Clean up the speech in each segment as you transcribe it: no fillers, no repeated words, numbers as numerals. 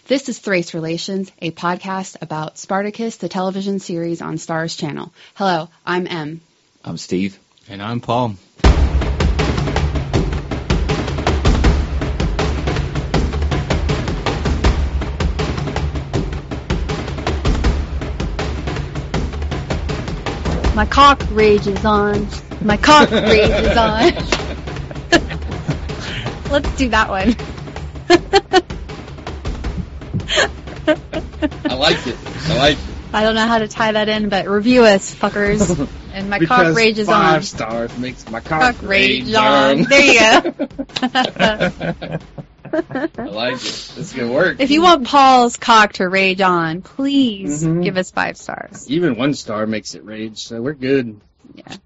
This is Thrace Relations, a podcast about Spartacus, the television series on Starz Channel. Hello, I'm Em. I'm Steve. And I'm Paul. My cock rages on. My cock rages on. Let's do that one. I like it. I don't know how to tie that in, but review us, fuckers. And my cock rages on. 5 stars makes my cock rage on. on. There you go. I like it. This is going to work. If you want Paul's cock to rage on, please give us 5 stars. Even 1 star makes it rage, so we're good. Yeah.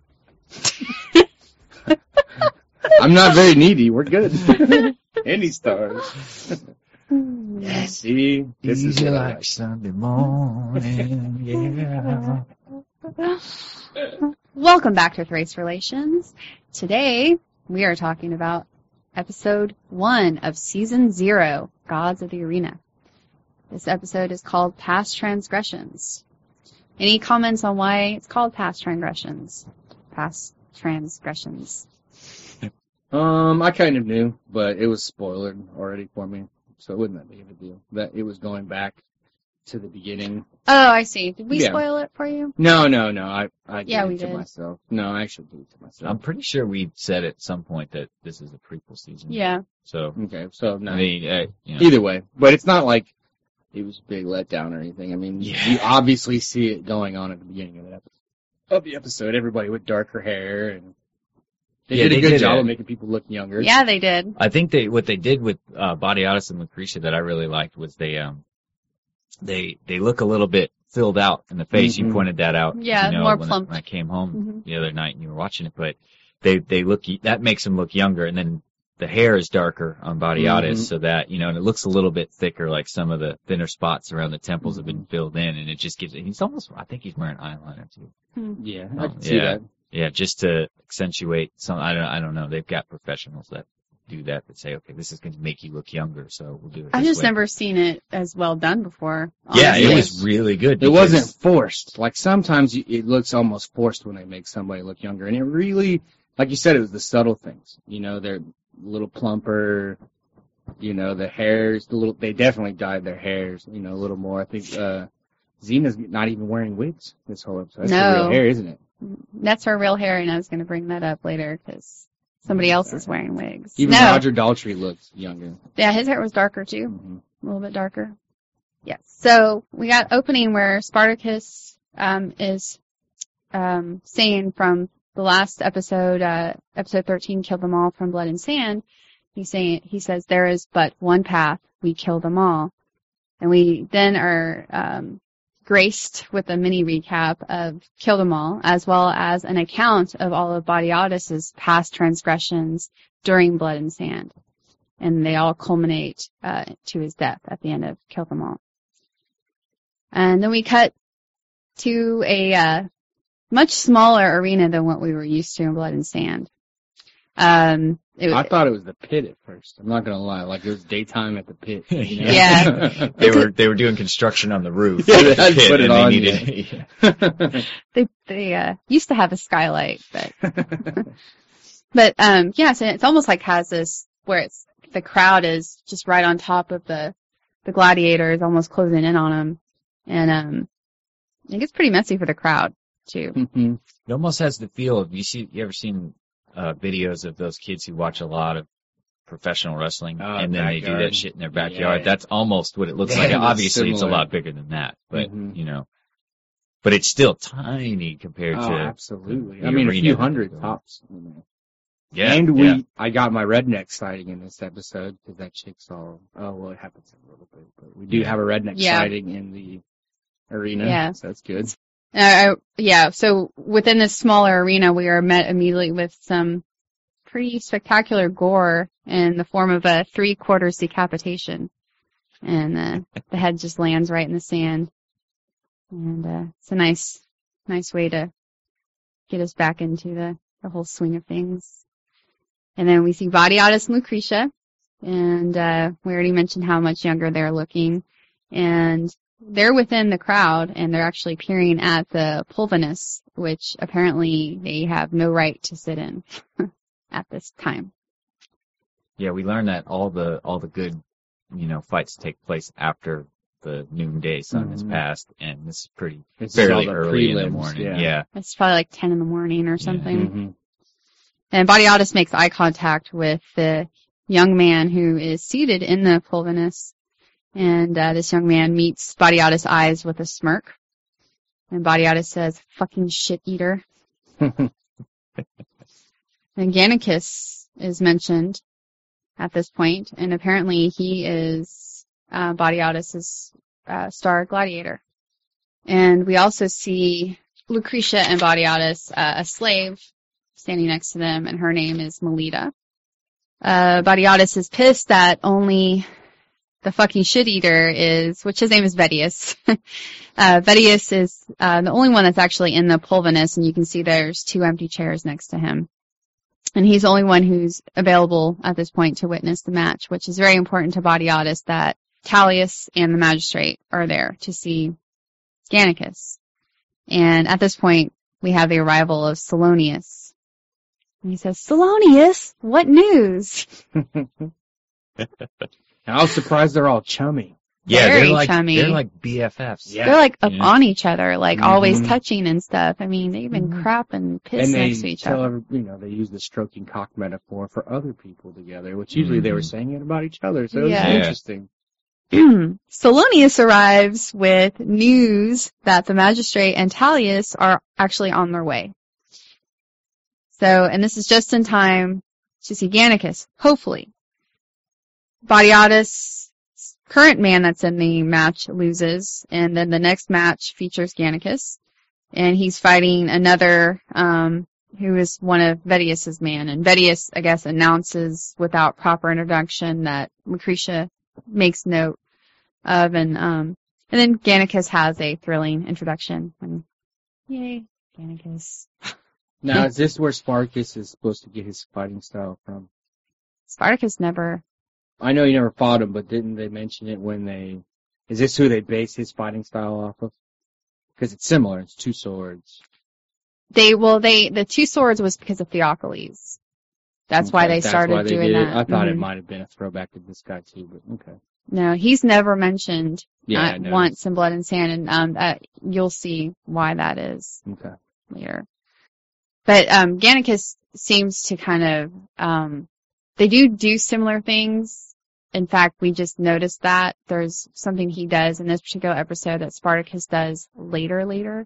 I'm not very needy. We're good. Any stars. Yeah, see? This is Easy like Sunday morning, yeah. Welcome back to Thrace Relations. Today, we are talking about episode 1 of season 0, Gods of the Arena. This episode is called Past Transgressions. Any comments on why it's called Past Transgressions? Past Transgressions. I kind of knew, but it was spoiled already for me, so it wasn't that big of a deal. That it was going back to the beginning. Oh, I see. Did we spoil it for you? No. I did we it to did. myself. No, I actually did it to myself. I'm pretty sure we said at some point that this is a prequel season. Yeah. So, Okay, so no. I mean, Either way, but it's not like it was a big letdown or anything. I mean, you obviously see it going on at the beginning of the episode. Everybody with darker hair, and they did a good job of making people look younger. Yeah, they did. I think what they did with Badiatus and Lucretia that I really liked was they look a little bit filled out in the face. Mm-hmm. You pointed that out. Yeah, more plump. When I came home the other night and you were watching it, but they look, that makes them look younger, and then the hair is darker on Badiatus, so that, and it looks a little bit thicker, like some of the thinner spots around the temples have been filled in, and it just gives it, I think he's wearing eyeliner too. Yeah, I can see that. Yeah, just to accentuate some, I don't know, they've got professionals that do that say, okay, this is going to make you look younger, so we'll do it I've this just way. never seen it as well done before. Honestly. Yeah, it was really good. It wasn't forced. Like, sometimes it looks almost forced when they make somebody look younger, and it really, like you said, it was the subtle things. They're a little plumper, the hairs, they definitely dyed their hairs, a little more. I think, Xena's not even wearing wigs this whole episode. That's her real hair, isn't it? That's her real hair, and I was going to bring that up later, because somebody else is wearing wigs. Even Roger Daltrey looks younger. Yeah, his hair was darker, too. A little bit darker. Yes. So, we got opening where Spartacus is saying from the last episode, episode 13, Kill Them All from Blood and Sand. He says, there is but one path, we kill them all. And we then are graced with a mini recap of Kill Them All, as well as an account of all of Badiatus's past transgressions during Blood and Sand. And they all culminate to his death at the end of Kill Them All. And then we cut to a much smaller arena than what we were used to in Blood and Sand. I thought it was the pit at first. I'm not gonna lie, like it was daytime at the pit. Yeah. They were doing construction on the roof. Yeah, they had to put it on. They used to have a skylight, but so it's almost like has this where the crowd is just right on top of the gladiators, almost closing in on them, and it gets pretty messy for the crowd too. It almost has the feel of you ever seen videos of those kids who watch a lot of professional wrestling and then they do that shit in their backyard. Yeah. That's almost what it looks like. Obviously it's a lot bigger than that, but but it's still tiny compared to absolutely. I mean, a few hundred tops. Yeah. And I got my redneck sighting in this episode because that chick's all, it happens a little bit, but we do have a redneck sighting in the arena. Yeah. So that's good. So within this smaller arena, we are met immediately with some pretty spectacular gore in the form of a 3/4 decapitation. And the head just lands right in the sand. And it's a nice way to get us back into the whole swing of things. And then we see Badiatus and Lucretia. And we already mentioned how much younger they're looking. And they're within the crowd, and they're actually peering at the Pulvinus, which apparently they have no right to sit in at this time. Yeah, we learned that all the good, fights take place after the noonday sun has passed, and this is fairly early in the morning. Yeah. It's probably like 10 in the morning or something. Yeah. Mm-hmm. And Batiatus makes eye contact with the young man who is seated in the Pulvinus. And this young man meets Batiatus' eyes with a smirk. And Batiatus says, "Fucking shit eater." And Gannicus is mentioned at this point, and apparently he is Batiatus' star gladiator. And we also see Lucretia and Batiatus, a slave, standing next to them, and her name is Melita. Batiatus is pissed that only the fucking shit eater which his name is Vettius. Vettius is the only one that's actually in the Pulvinus, and you can see there's 2 empty chairs next to him. And he's the only one who's available at this point to witness the match, which is very important to Batiatus that Tullius and the magistrate are there to see Gannicus. And at this point, we have the arrival of Salonius. And he says, "Salonius, what news?" I was surprised they're all chummy. Yeah, Very chummy. They're like BFFs. Yeah. They're like up on each other, like always touching and stuff. I mean, they even crap and piss next to each other. They use the stroking cock metaphor for other people together, which usually they were saying it about each other. So it was interesting. Salonius arrives with news that the magistrate and Tullius are actually on their way. So, and this is just in time to see Gannicus, hopefully. Batiatus' current man that's in the match loses, and then the next match features Gannicus, and he's fighting another, who is one of Vettius' man, and Vettius, I guess, announces without proper introduction that Lucretia makes note of, and then Gannicus has a thrilling introduction, and yay, Gannicus. Now, is this where Spartacus is supposed to get his fighting style from? Spartacus never... I know you never fought him, but didn't they mention it is this who they base his fighting style off of? Because it's similar, it's 2 swords. The 2 swords was because of Theophilus. That's why they started doing that. I thought it might have been a throwback to this guy too, but okay. No, he's never mentioned once in Blood and Sand, and you'll see why that is later. But Gannicus seems to kind of they do similar things. In fact, we just noticed that there's something he does in this particular episode that Spartacus does later.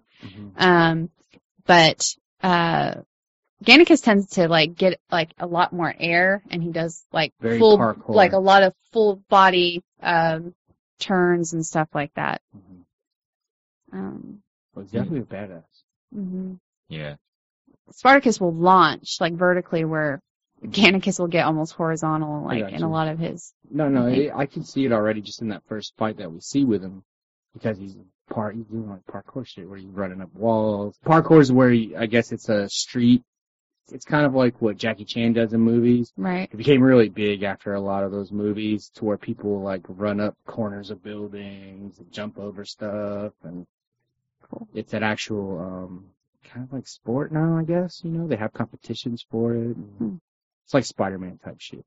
But Gannicus tends to get a lot more air, and he does very full parkour. A lot of full body turns and stuff like that. Well, he's definitely a badass. Mm-hmm. Yeah. Spartacus will launch vertically, where Gannicus will get almost horizontal, in a lot of his. No, I can see it already just in that first fight that we see with him, because he's doing parkour shit where he's running up walls. Parkour is where I guess it's a street. It's kind of like what Jackie Chan does in movies. Right. It became really big after a lot of those movies, to where people run up corners of buildings and jump over stuff, and it's an actual kind of sport now, I guess. They have competitions for it. It's like Spider-Man type shit,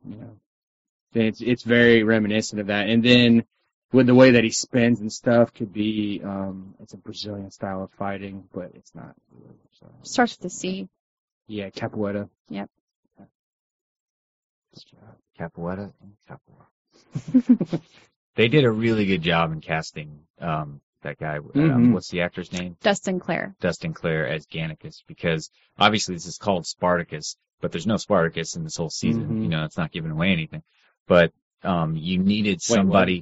It's very reminiscent of that. And then with the way that he spins and stuff, could be it's a Brazilian style of fighting, but it's not really. So. Starts with the C. Yeah, capoeira. Yep. Capoeira and capoeira. They did a really good job in casting that guy. What's the actor's name? Dustin Clare. Dustin Clare as Gannicus, because obviously this is called Spartacus, but there's no Spartacus in this whole season. It's not giving away anything. But you needed somebody.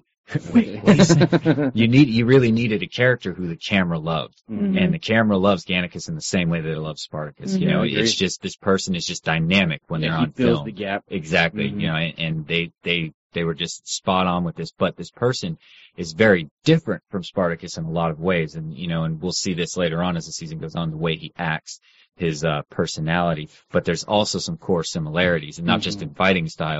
You really needed a character who the camera loved, and the camera loves Gannicus in the same way that it loves Spartacus. It's just, this person is just dynamic when they're on film. He fills the gap. Exactly. And they were just spot on with this, but this person is very different from Spartacus in a lot of ways, and and we'll see this later on as the season goes on, the way he acts, his personality, but there's also some core similarities, and not just in fighting style,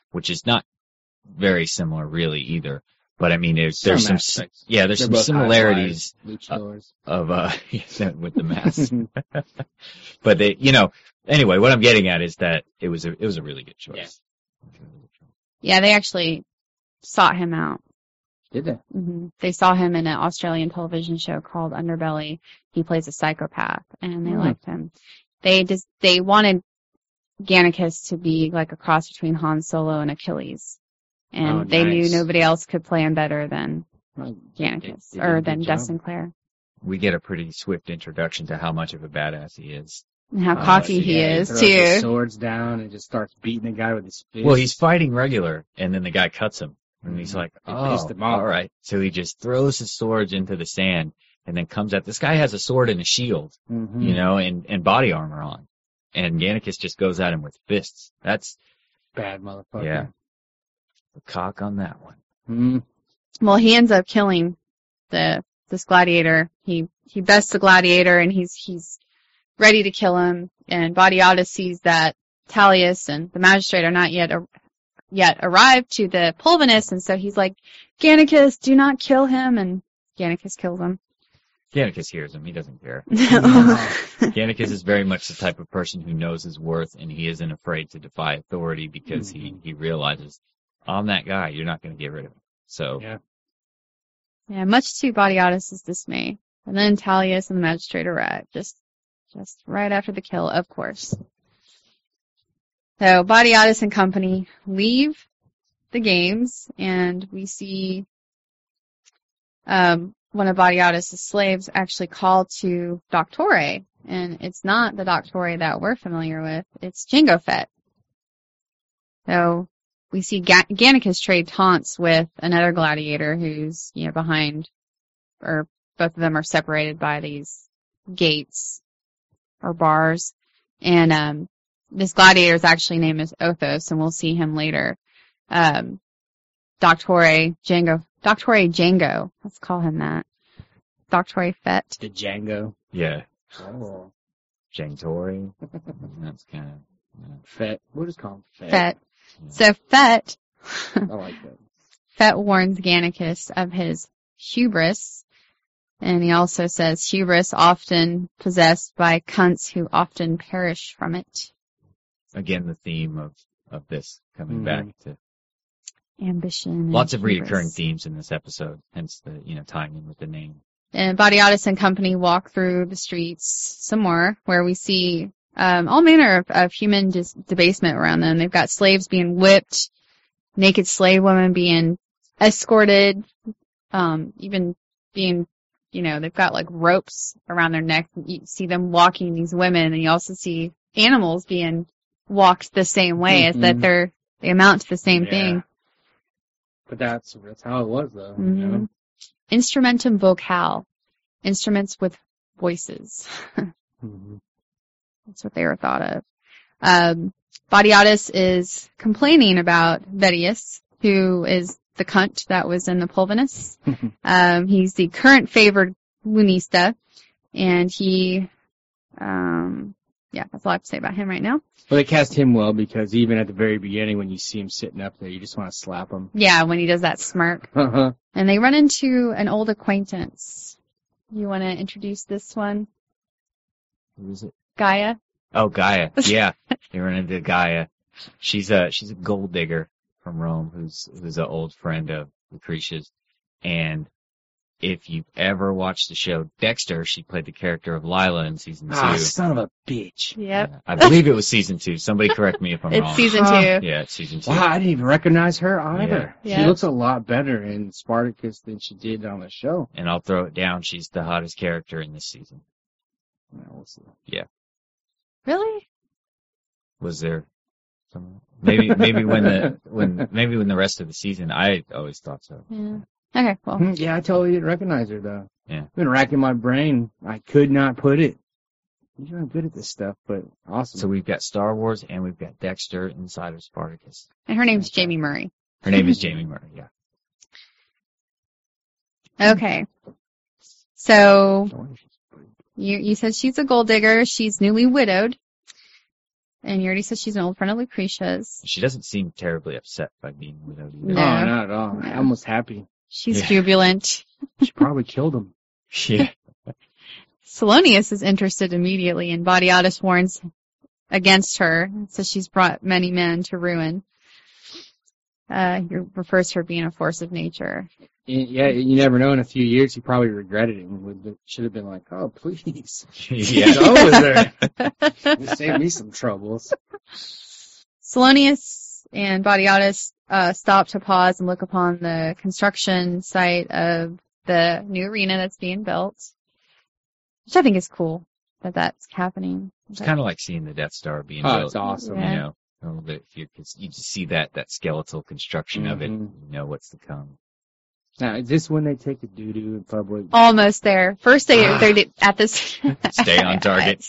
which is not very similar really either. But I mean, there's some similarities of with the masks. But they, anyway, what I'm getting at is that it was a really good choice. Yeah, they actually sought him out. Did they? Mm-hmm. They saw him in an Australian television show called Underbelly. He plays a psychopath, and they liked him. They wanted Gannicus to be like a cross between Han Solo and Achilles. And they knew nobody else could play him better than Gannicus, or than Destin Clare. We get a pretty swift introduction to how much of a badass he is. And how cocky he is, he too. His swords down and just starts beating the guy with his fist. Well, he's fighting regular, and then the guy cuts him. And he's like, all right. So he just throws his swords into the sand, and then comes out. This guy has a sword and a shield, and body armor on. And Gannicus just goes at him with fists. That's bad motherfucker. Yeah. The cock on that one. Mm-hmm. Well, he ends up killing this gladiator. He bests the gladiator, and he's ready to kill him. And Badiatus sees that Talius and the magistrate are not yet arrived to the Pulvinus, and so he's like, Gannicus, do not kill him. And Gannicus kills him. Gannicus hears him. He doesn't care. Gannicus is very much the type of person who knows his worth, and he isn't afraid to defy authority because he realizes, I'm that guy. You're not going to get rid of him. So yeah, much to Badiatus' dismay. And then Talius and the magistrate arrive, just right after the kill, of course. So Badiatus and company leave the games, and we see one of Badiatus' slaves actually call to Doctore, and it's not the Doctore that we're familiar with, it's Jango Fett. So we see Gannicus trade taunts with another gladiator who's, behind, or both of them are separated by these gates or bars, and this gladiator's actually name is Othos, and we'll see him later. Doctore Jango. Let's call him that. Doctore Fett. The Django. Yeah. Oh. Jangtori. That's kind of... Fett. We'll just call him Fett. Fett. Yeah. So Fett... I like that. Fett warns Gannicus of his hubris, and he also says, hubris often possessed by cunts who often perish from it. Again, the theme of this coming back to ambition. Lots of reoccurring themes in this episode, hence the, tying in with the name. And Badiatus and company walk through the streets some more, where we see all manner of human debasement around them. They've got slaves being whipped, naked slave women being escorted, even being, they've got like ropes around their neck. You see them walking these women, and you also see animals being walked the same way, as that they amount to the same thing. But that's how it was, though. Mm-hmm. Instrumentum vocale. Instruments with voices. That's what they were thought of. Badiatus is complaining about Vettius, who is the cunt that was in the Pulvinus. He's the current favored Lunista, and he, that's all I have to say about him right now. Well, they cast him well, because even at the very beginning, when you see him sitting up there, you just want to slap him. Yeah, when he does that smirk. Uh-huh. And they run into an old acquaintance. You want to introduce this one? Who is it? Gaia. Oh, Gaia. Yeah. They run into Gaia. She's a gold digger from Rome who's an old friend of Lucretia's. And if you've ever watched the show Dexter, she played the character of Lila in season 2. Ah, son of a bitch. Yep. I believe it was season 2. Somebody correct me if I'm wrong. It's season 2. Yeah, it's season 2. Wow, I didn't even recognize her either. Yeah. She looks a lot better in Spartacus than she did on the show. And I'll throw it down. She's the hottest character in this season. Yeah, we'll see. Yeah. Really? Was there some? Maybe when the rest of the season. I always thought so. Yeah. Okay, well. Yeah, I totally didn't recognize her, though. Yeah. I've been racking my brain. I could not put it. You're not good at this stuff, but awesome. So we've got Star Wars and we've got Dexter inside of Spartacus. And her name's Jamie Murray. Her name is Jamie Murray, yeah. Okay. So, you said she's a gold digger. She's newly widowed. And you already said she's an old friend of Lucretia's. She doesn't seem terribly upset by being widowed either. No. Oh, not at all. No. Almost happy. She's jubilant. She probably killed him. Yeah. Solonius is interested immediately, and Batiatus warns against her, says she's brought many men to ruin. He refers to her being a force of nature. Yeah, you never know. In a few years, he probably regretted it. Should have been like, "Oh, please, Yeah. go with her. You saved me some troubles." Solonius and Batiatus stop to pause and look upon the construction site of the new arena that's being built, which I think is cool that that's happening. It's kind of like seeing the Death Star being Oh, built. it's awesome. Yeah. You know, a little bit, you just see that skeletal construction of it. Mhm. You know what's to come. Now, is this when they take a doo-doo in public? Almost there. First they're at this. Stay on target.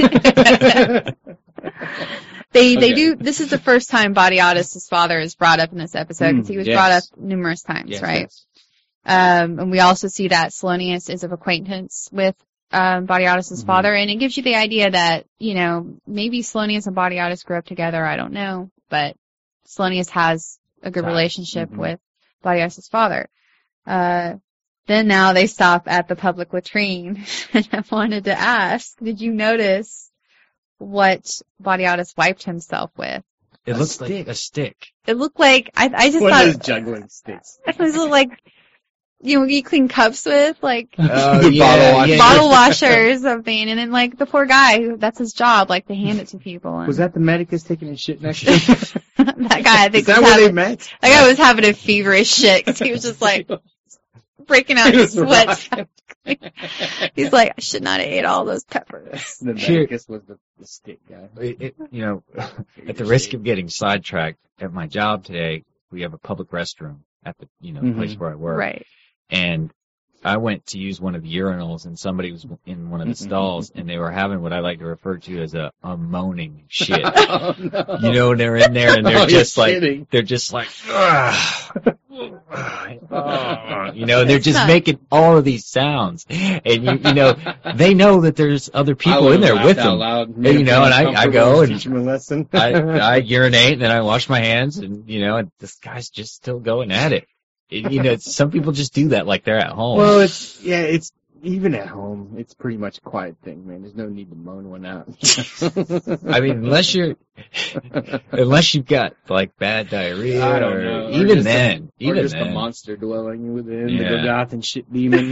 They Okay. do. This is the first time Batiatus' father is brought up in this episode because he was Yes. brought up numerous times, Yes, right? yes. And we also see that Solonius is of acquaintance with Batiatus' Mhm. father, and it gives you the idea that, you know, maybe Solonius and Batiatus grew up together, I don't know, but Solonius has a good Ties. relationship Mhm. with Batiatus' father. Then now they stop at the public latrine, and I wanted to ask, did you notice what Batiatus wiped himself with? It A looks stick. like a stick. It looked like, I just One of those thought, juggling sticks. it was like, you know, you clean cups with, like, The yeah, bottle washer or something, and then like the poor guy, that's his job, like to hand it to people. And Was that the medicus taking his shit next to him? that guy? I think Is that was where they having, met? that guy was having a feverish shit because he was just like breaking out in sweat. He's like, I should not have ate all those peppers. The medicus was the stick guy. You know, at the risk of getting sidetracked, at my job today, we have a public restroom at the, Mhm. place where I work. Right. And I went to use one of the urinals, and somebody was in one of the stalls, and they were having what I like to refer to as a moaning shit. Oh, no. You know, and they're in there, and they're Oh, just you're like, kidding. they're just like, "Ugh." You know, they're It's just not- making all of these sounds, and you know, they know that there's other people in there with them. You know, and I go and- teach him a lesson. I urinate, and then I wash my hands, and you know, and this guy's just still going at it. You know, some people just do that like they're at home. Well, it's even at home, it's pretty much a quiet thing, man. There's no need to moan one out. I mean, unless you've got like bad diarrhea, I don't or know. Or even just then, or even just then. a monster dwelling within the Yeah. Golgoth and shit demon.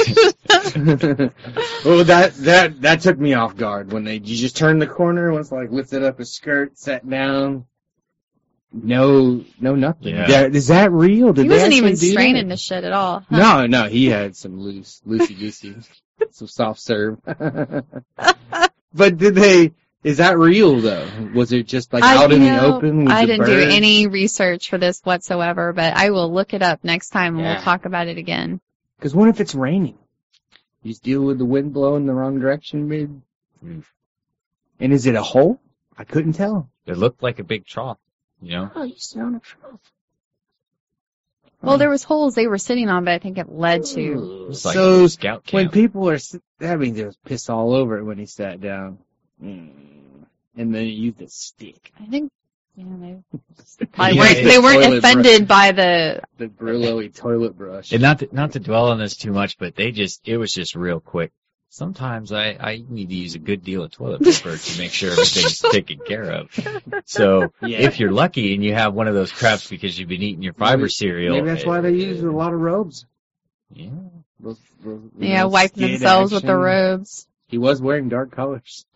Well, that took me off guard when you just turned the corner, was like lifted up his skirt, sat down. No, nothing. Yeah. Is that real? Did He they wasn't even actually do straining that? the shit at all. Huh? No, he had some loosey goosey, some soft serve. But is that real though? Was it just like out in the open? With I the didn't do birds? any research for this whatsoever, but I will look it up next time and Yeah. we'll talk about it again. Because what if it's raining? You just deal with the wind blowing the wrong direction, mid. And is it a hole? I couldn't tell. It looked like a big trough, you know. Oh, you sit on a trough. Well, there was holes they were sitting on, but I think it led to. It's like So, scout when camp. people are, that means there was piss all over it when he sat down. And then he used a stick. I think, yeah, they Yeah, they weren't toilet offended by the. The Brillo toilet brush. And not to dwell on this too much, but it was just real quick. Sometimes I need to use a good deal of toilet paper to make sure everything's taken care of. So Yeah. if you're lucky and you have one of those craps because you've been eating your fiber cereal, Maybe that's why they use a lot of robes. Yeah. Those Wiping skid themselves with the action. robes. He was wearing dark colors.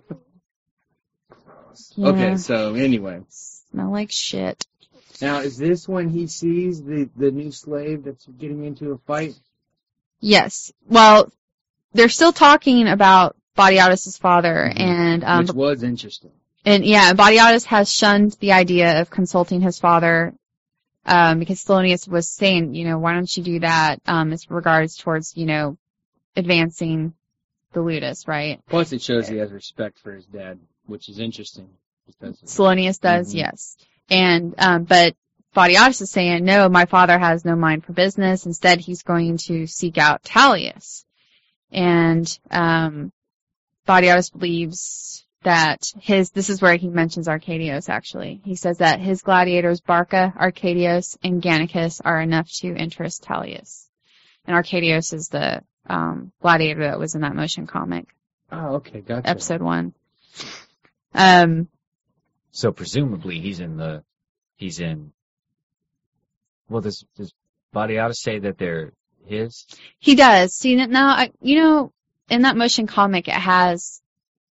Yeah. Okay, so anyway. Smell like shit. Now, is this when he sees the new slave that's getting into a fight? Yes. Well, they're still talking about Batiatus' father, and Which was interesting. Batiatus has shunned the idea of consulting his father, because Solonius was saying, you know, why don't you do that, as regards towards, you know, advancing the ludus, right? Plus, it shows he has respect for his dad, which is interesting. Solonius does, Mhm. yes. And, but Batiatus is saying, no, my father has no mind for business. Instead, he's going to seek out Tullius. And, Batiatus believes that this is where he mentions Arcadios, actually. He says that his gladiators, Barca, Arcadios, and Gannicus, are enough to interest Tullius. And Arcadios is the gladiator that was in that motion comic. Oh, okay, gotcha. Episode 1. So presumably he's in, well, does Badiatus say that they're his? He does. See, now, in that motion comic, it has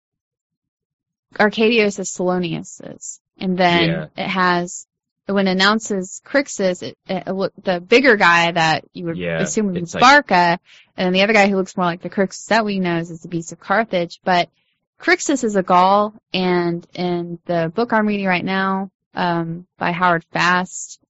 Arcadios as Salonius's. And then it has, when it announces Crixus, the bigger guy that you would assume was Barca, and then the other guy who looks more like the Crixus that we know is the Beast of Carthage. But Crixus is a Gaul, and in the book I'm reading right now, by Howard Fast,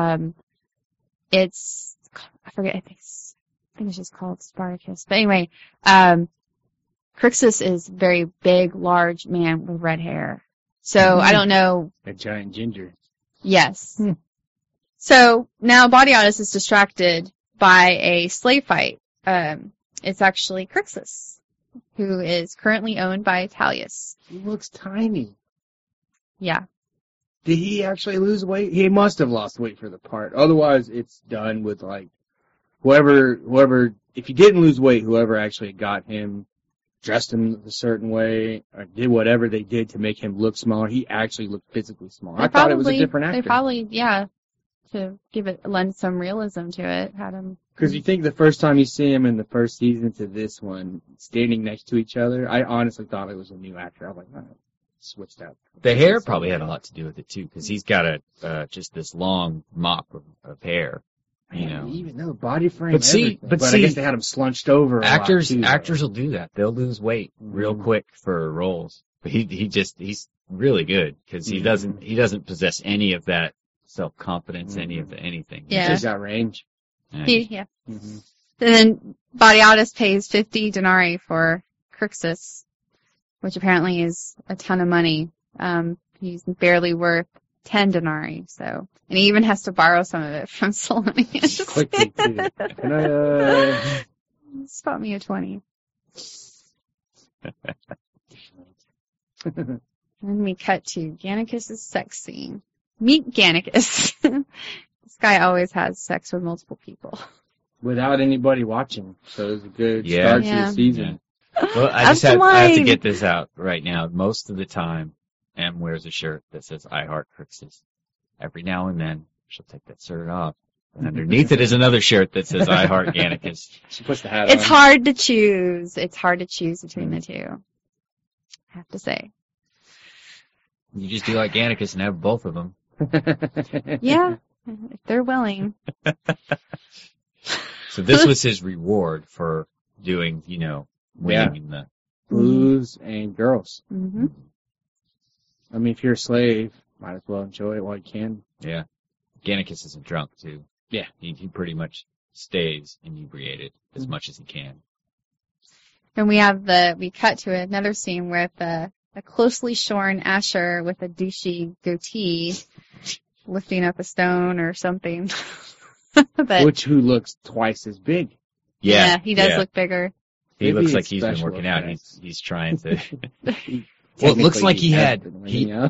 it's, I forget, I think it's just called Spartacus. But anyway, Crixus is very big, large man with red hair. So I don't know. A giant ginger. Yes. So now Badiatus is distracted by a slave fight. It's actually Crixus, who is currently owned by Tullius. He looks tiny. Yeah. Did he actually lose weight? He must have lost weight for the part. Otherwise, it's done with, like, whoever, if he didn't lose weight, whoever actually got him, dressed him a certain way, or did whatever they did to make him look smaller, he actually looked physically smaller. I thought it was a different actor. They probably, to lend some realism to it, had him. Because you think the first time you see him in the first season to this one, standing next to each other, I honestly thought it was a new actor. I was like, all right, switched out. The hair probably had a lot to do with it too, because he's got just this long mop of hair. Even though body frame, but I guess they had him slunched over. Actors will do that. They'll lose weight real quick for roles. But he's really good because he doesn't possess any of that self-confidence, any of the anything. Yeah. He's got range. Yeah. Mm-hmm. And then Badiatus pays 50 denarii for Crixus, which apparently is a ton of money. He's barely worth 10 denarii, so. And he even has to borrow some of it from Salonius. Quickly, too. Can I, spot me a 20. And then we cut to Gannicus' sex scene. Meet Gannicus. This guy always has sex with multiple people. Without anybody watching, so it was a good start to the season. Yeah. Well, I have to get this out right now. Most of the time, Em wears a shirt that says I Heart Crixus. Every now and then, she'll take that shirt off. And underneath it is another shirt that says I Heart Gannicus. She puts the hat on. It's hard to choose. It's hard to choose between the two. I have to say. You just do like Gannicus and have both of them. Yeah, if they're willing. So this was his reward for doing, winning the booze and girls. Mm-hmm. I mean, if you're a slave, might as well enjoy it while you can. Yeah. Gannicus isn't drunk, too. Yeah. He pretty much stays inebriated as much as he can. And we cut to another scene with a closely shorn Asher with a douchey goatee lifting up a stone or something. Who looks twice as big. Yeah, he does look bigger. He looks like he's been working out. He's trying to. Well, it looks like he had. Yeah.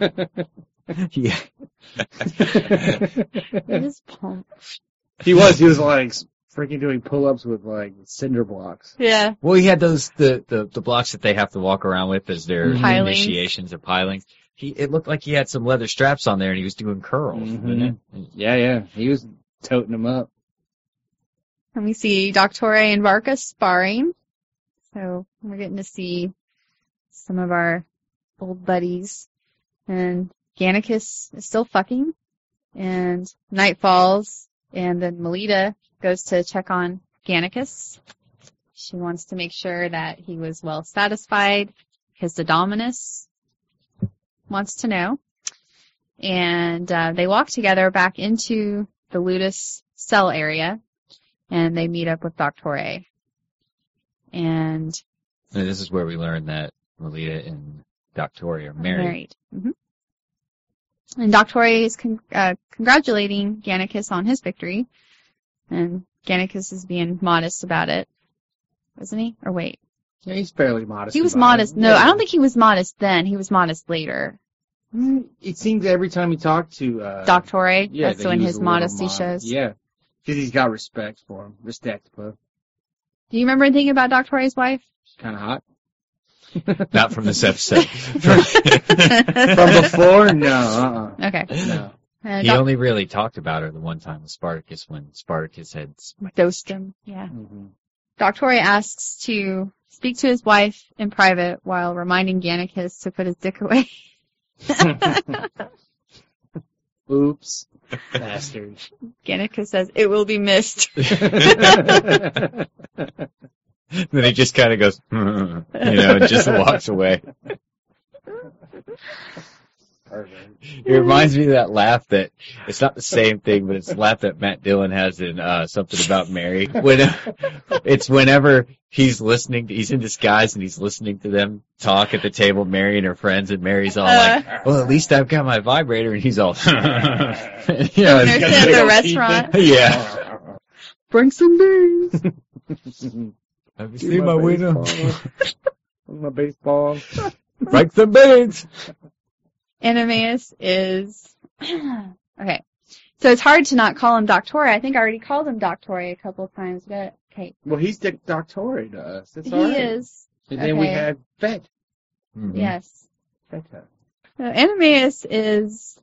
His pump. He was like freaking doing pull-ups with like cinder blocks. Yeah. Well, he had those the blocks that they have to walk around with as their initiations or pilings. It looked like he had some leather straps on there and he was doing curls, didn't it? Yeah. He was toting them up. And we see Doctore and Barca sparring. So we're getting to see some of our old buddies. And Gannicus is still fucking. And night falls. And then Melita goes to check on Gannicus. She wants to make sure that he was well satisfied because the Dominus wants to know. And they walk together back into the Ludus cell area. And they meet up with Doctore. And this is where we learn that Melita and Doctore are married. Mm-hmm. And Doctore is congratulating Gannicus on his victory. And Gannicus is being modest about it. Isn't he? Or wait. Yeah, he's fairly modest. He was modest. No, I don't think he was modest then. He was modest later. It seems every time he talked to Doctore, that's when his modesty shows. Yeah, because he's got respect for him. Respectful. Do you remember anything about Doctore's wife? She's kind of hot. Not from this episode. From before? No. Okay. No. He only really talked about her the one time with Spartacus when Spartacus had dosed him. Yeah. Mm-hmm. Doctore asks to speak to his wife in private while reminding Gannicus to put his dick away. Oops. Bastard. Gannicus says, it will be missed. Then he just kind of goes, and just walks away. Perfect. It reminds me of that laugh that, it's not the same thing, but it's the laugh that Matt Dillon has in Something About Mary. It's whenever he's in disguise and he's listening to them talk at the table, Mary and her friends, and Mary's all like, well, at least I've got my vibrator, and he's all, They're sitting at the restaurant. Yeah. Bring some beans. Have you seen my window? My baseball. Break some beans. Animaeus is okay. So it's hard to not call him Doctore. I think I already called him Doctore a couple of times. But okay. Well, he's the Doctore to us. That's all He right. is. And then we had Fett. Mm-hmm. Yes. Feta. So Animaeus is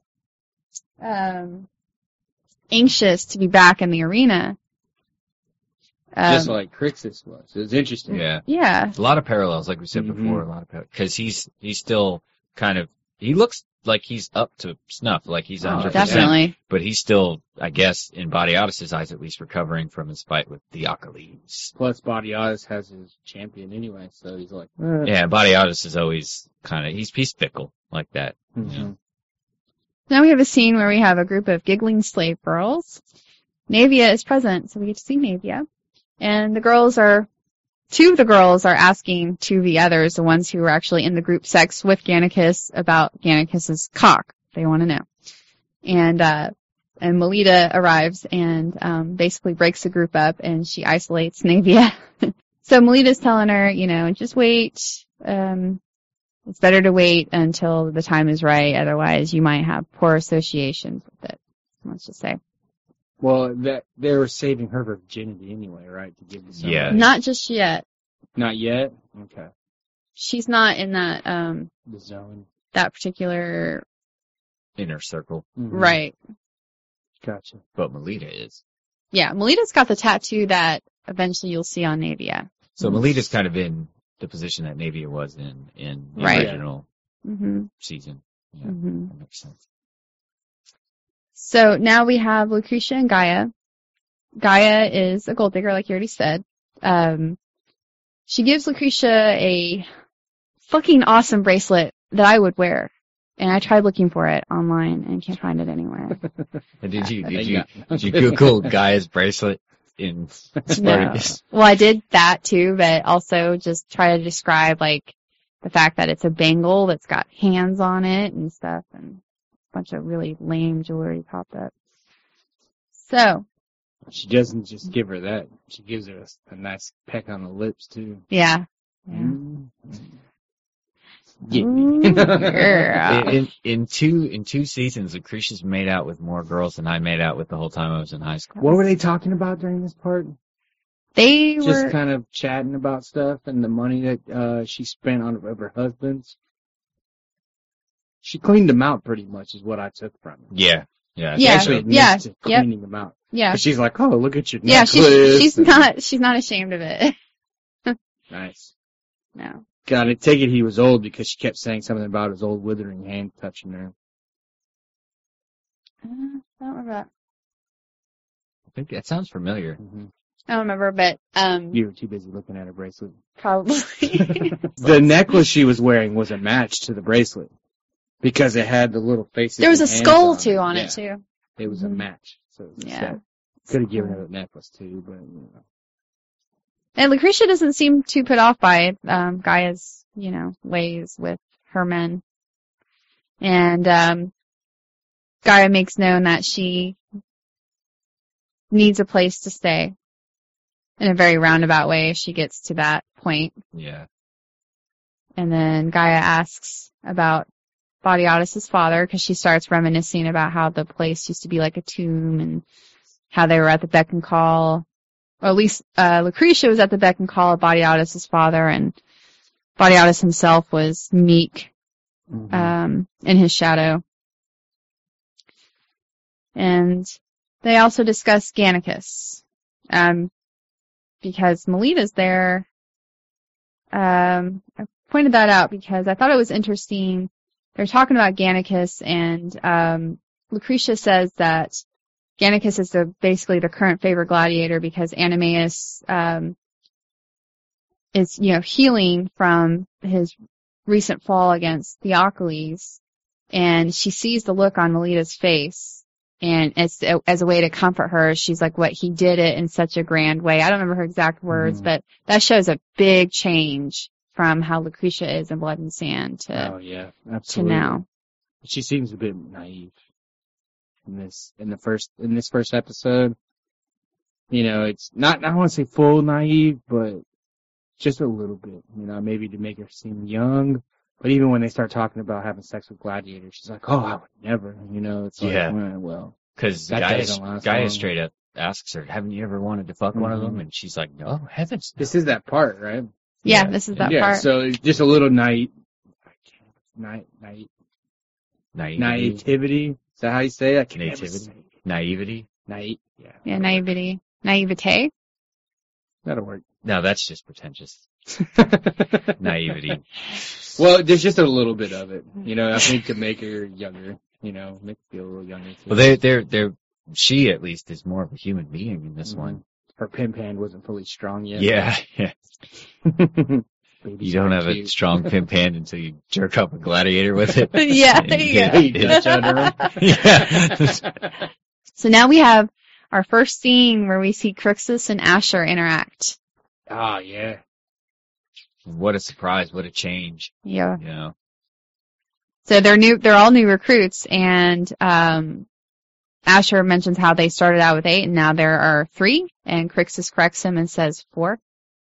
anxious to be back in the arena. Just like Crixus was. It was interesting. Yeah. Yeah. A lot of parallels, like we said before, because he's still kind of, he looks like he's up to snuff, like he's 100%. Definitely. But he's still, I guess, in Badiatus' eyes at least, recovering from his fight with Diocles. Plus, Badiatus has his champion anyway, so he's like, Yeah, Badiatus is always kind of, he's fickle like that. Mm-hmm. You know? Now we have a scene where we have a group of giggling slave girls. Navia is present, so we get to see Navia. And two of the girls are asking two of the others, the ones who were actually in the group sex with Gannicus, about Gannicus's cock. They want to know. And Melita arrives and basically breaks the group up, and she isolates Navia. So Melita's telling her, just wait. It's better to wait until the time is right, otherwise you might have poor associations with it. Let's just say. Well, that they were saving her virginity anyway, right? To give to somebody. Yeah. Not just yet. Not yet? Okay. She's not in that The zone. that particular Inner circle. Mm-hmm. right. Gotcha. But Melita is. Yeah, Melita's got the tattoo that eventually you'll see on Navia. So Melita's kind of in the position that Navia was in the Right. original Mm-hmm. season. Yeah, Mm-hmm. that makes sense. So now we have Lucretia and Gaia. Gaia is a gold digger, like you already said. She gives Lucretia a fucking awesome bracelet that I would wear. And I tried looking for it online and can't find it anywhere. And did you Google Gaia's bracelet in Spartacus? No. Well, I did that too, but also just try to describe like the fact that it's a bangle that's got hands on it and stuff, and a bunch of really lame jewelry popped up. So. She doesn't just give her that. She gives her a nice peck on the lips too. Yeah. Get Ooh, me. girl. In two seasons, Lucretia's made out with more girls than I made out with the whole time I was in high school. What were they talking about during this part? They Just were kind of chatting about stuff and the money that she spent on her husbands. She cleaned them out pretty much, is what I took from it. Yeah. She actually admits to Yep. cleaning them out. Yeah. But she's like, oh, look at your Yeah, necklace. she's not ashamed of it. Nice. No. God, I take it he was old because she kept saying something about his old withering hand touching her. I don't remember that. I think that sounds familiar. Mm-hmm. I don't remember, but You were too busy looking at her bracelet. probably. The necklace she was wearing was a match to the bracelet because it had the little faces. There was a and hands skull on too on Yeah. it too. It was a Mhm. match. So it was a Yeah. set. Could have given her the necklace too, but And Lucretia doesn't seem too put off by Gaia's, ways with her men. And Gaia makes known that she needs a place to stay. in a very roundabout way, she gets to that point. Yeah. And then Gaia asks about Batiatus' father, because she starts reminiscing about how the place used to be like a tomb and how they were at the beck and call. Or at least Lucretia was at the beck and call of Batiatus' father, and Batiatus himself was meek in his shadow. And they also discuss Gannicus, because Melena's there. I pointed that out because I thought it was interesting. They're talking about Gannicus, and Lucretia says that Gannicus is basically the current favorite gladiator because Animaeus is, healing from his recent fall against Theocles, and she sees the look on Melena's face, and as a way to comfort her, she's like, "What, he did it in such a grand way." I don't remember her exact words, but that shows a big change from how Lucretia is in Blood and Sand to to now. She seems a bit naive in this first episode. It's not, I want to say full naive, but just a little bit, maybe to make her seem young. But even when they start talking about having sex with gladiators, she's like, "Oh, I would never," it's like, well. Because Gaia straight up asks her, "Haven't you ever wanted to fuck one of them?" And she's like, "No, heavens no." This is that part, right? Yeah, this is that part. Yeah, so just a little naivety. Is that how you say it? Naivety? Yeah, naivety. Naivete? That'll work. No, that's just pretentious. Naivety. Well, there's just a little bit of it, I think, to make her younger, make her feel a little younger too. Well, she at least is more of a human being in this one. Her pimp hand wasn't fully strong yet. Yeah. You don't have a strong pimp hand until you jerk up a gladiator with it. Yeah. So now we have our first scene where we see Crixus and Asher interact. Ah, yeah. What a surprise! What a change! Yeah. So they're all new recruits, and Asher mentions how they started out with 8, and now there are 3, and Crixus corrects him and says 4.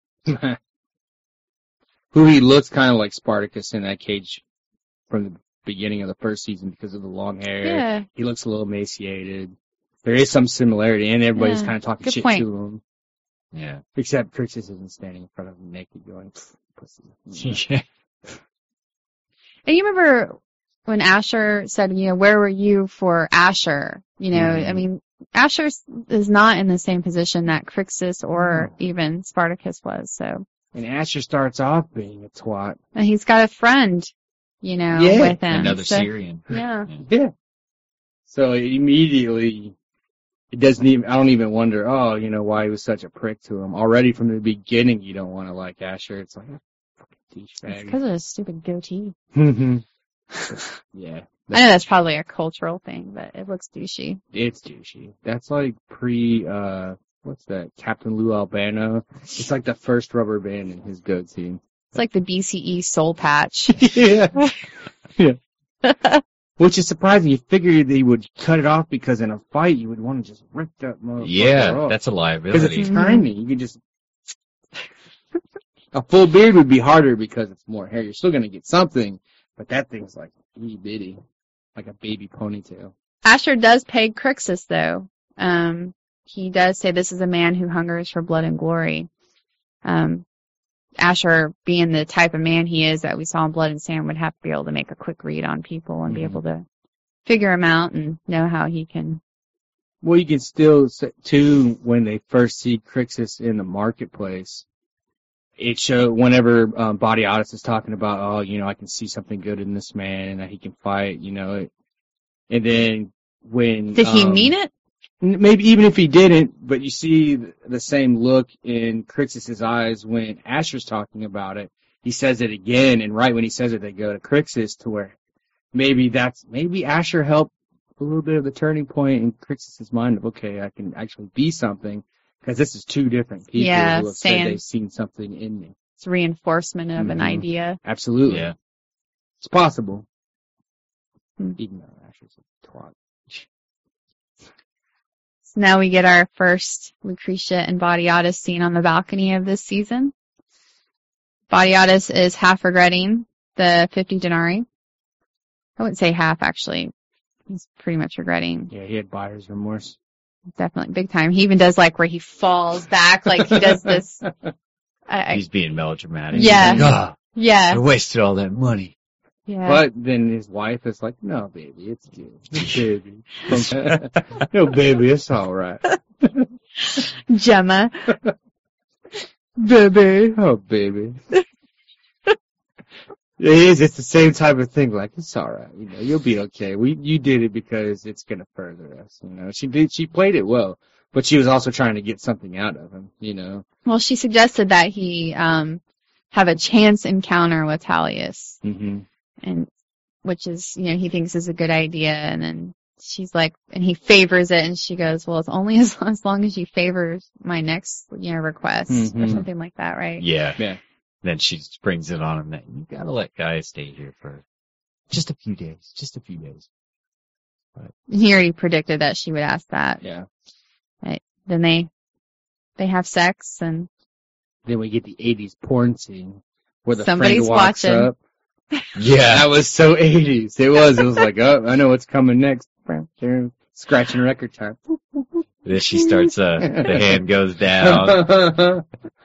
Who he looks kind of like Spartacus in that cage from the beginning of the first season because of the long hair. Yeah. He looks a little emaciated. There is some similarity, and everybody's kind of talking shit to him. Yeah. Except Crixus isn't standing in front of him naked going, pussy. Yeah. And you remember when Asher said, where were you for Asher? I mean, Asher is not in the same position that Crixus or even Spartacus was, so. And Asher starts off being a twat. And he's got a friend, with him. Another Syrian. Yeah. So immediately, I don't even wonder, why he was such a prick to him. Already from the beginning, you don't want to like Asher. It's like, fucking douchebag. It's because of his stupid goatee. Yeah. I know that's probably a cultural thing, but it looks douchey. It's douchey. That's like what's that? Captain Lou Albano. It's like the first rubber band in his goatee. It's like the BCE soul patch. Yeah. Which is surprising. You figured they would cut it off because in a fight you would want to just rip that motherfucker off. That's a liability. Because it's tiny. You could just... A full beard would be harder because it's more hair. You're still going to get something, but that thing's like itty bitty. Like a baby ponytail. Asher does peg Crixus, though. He does say this is a man who hungers for blood and glory. Asher, being the type of man he is that we saw in Blood and Sand, would have to be able to make a quick read on people and be able to figure him out and know how he can. Well, you can still, too, when they first see Crixus in the marketplace, it showed whenever Batiatus is talking about, I can see something good in this man and that he can fight, and then when... Did he mean it? Maybe even if he didn't, but you see the same look in Crixus's eyes when Asher's talking about it. He says it again, and right when he says it, they go to Crixus to where maybe Asher helped a little bit of the turning point in Crixus's mind of, okay, I can actually be something, because this is 2 different people who have said they've seen something in me. It's reinforcement of an idea. Absolutely. Yeah. It's possible. Even though Asher's a twat. now we get our first Lucretia and Batiatus scene on the balcony of this season. Batiatus is half regretting the 50 denarii. I wouldn't say half, actually. He's pretty much regretting. Yeah, he had buyer's remorse. Definitely, big time. He even does like where he falls back, like he does this. He's being melodramatic. Yeah. He's like, Yeah. I wasted all that money. Yeah. But then his wife is like, no, baby, it's good. Baby. No, baby, it's all right. Gemma. Baby. Oh, baby. It is. It's the same type of thing. Like, it's all right. You know, you'll be okay. You did it because it's going to further us. You know, she played it well, but she was also trying to get something out of him, you know. Well, she suggested that he, have a chance encounter with Tallius. Mm-hmm. And, which is, you know, he thinks is a good idea. And then she's like, and he favors it. And she goes, well, it's only as long as you favor my next, you know, request or something like that, right? Yeah. Yeah. Then she springs it on him that you gotta let guys stay here for just a few days. Just a few days. But he already predicted that she would ask that. Yeah. Right. Then they have sex and then we get the 80s porn scene where the somebody's friend walks watching. up. Yeah. That was so 80s. It was like, oh, I know what's coming next. Scratching record time. Then she starts, the hand goes down.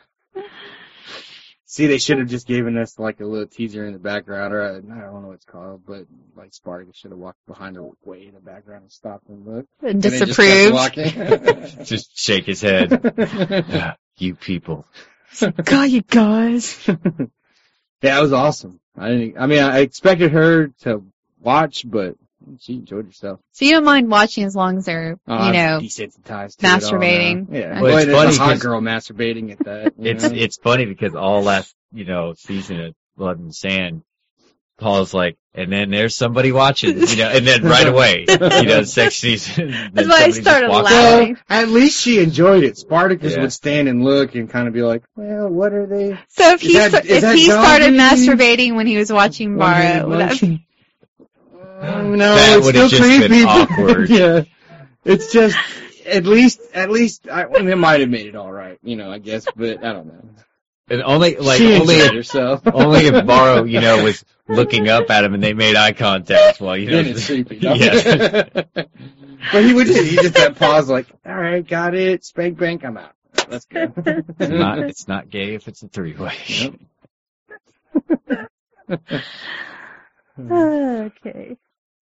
See, they should have just given us like a little teaser in the background, or I don't know what it's called, but like Spartacus should have walked behind her way in the background and stopped and looked. And disapproved. Just shake his head. You people. God, you guys. Yeah, it was awesome. I expected her to watch, but she enjoyed herself. So you don't mind watching as long as they're, desensitized to masturbating. It all, yeah. Well, it's funny a hot girl masturbating at that. It's funny because all last, season of Blood and Sand, Paul's like, and then there's somebody watching, and then right away, sex season. That's why I started laughing. Well, at least she enjoyed it. Spartacus would stand and look and kind of be like, well, what are they? So if he started masturbating when he was watching Bara, would that be? No, that it's still just creepy. Been awkward. Yeah. It's just, at least, it might have made it alright, I guess, but I don't know. And only herself. only if Barrow, was looking up at him and they made eye contact while, Then it's creepy. No? Yeah. But he just had pause like, alright, got it, spank bank, I'm out. Let's go. It's not gay if it's a three-way. Yep. Okay.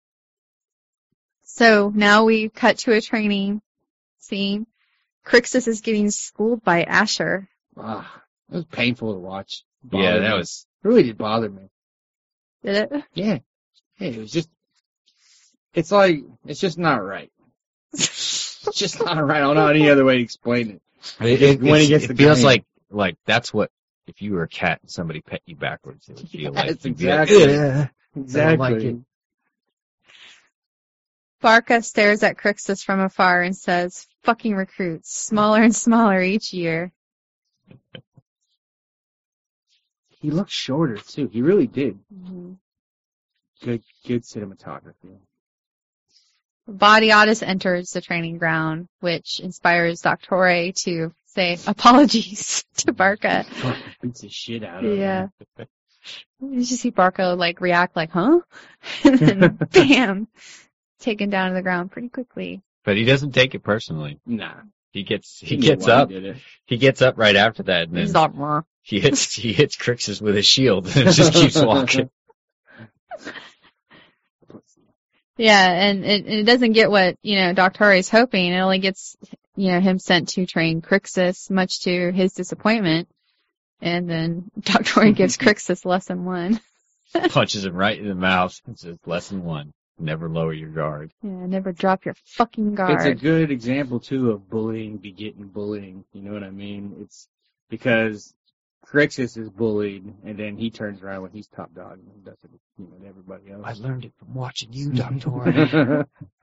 So now we cut to a training scene. Crixus is getting schooled by Asher. It was painful to watch. Yeah, that was... Really did bother me. Did it? Yeah. Hey, it was just... It's just not right. It's just not right. I don't know any other way to explain it. It feels like that's what, if you were a cat and somebody pet you backwards, it would feel like. Exactly. Like, exactly. Like it. Barca stares at Crixus from afar and says, fucking recruits, smaller and smaller each year. He looked shorter, too. He really did. Mm-hmm. Good cinematography. Batiatus enters the training ground, which inspires Doctore to say apologies to Barca. Beats the shit out of him. Yeah. You just see Barca react like, huh? And then bam, taken down to the ground pretty quickly. But he doesn't take it personally. Nah. He gets up. He gets up right after that, and then He's like, he hits Crixus with his shield, and just keeps walking. Yeah, and it doesn't get what, Doctore is hoping. It only gets, him sent to train Crixus, much to his disappointment. And then Doctore gives Crixus lesson 1. Punches him right in the mouth and says, lesson 1, never lower your guard. Yeah, never drop your fucking guard. It's a good example, too, of bullying begetting bullying. You know what I mean? It's because Crixus is bullied, and then he turns around when he's top dog and does it, to everybody else. I learned it from watching you, Doctore.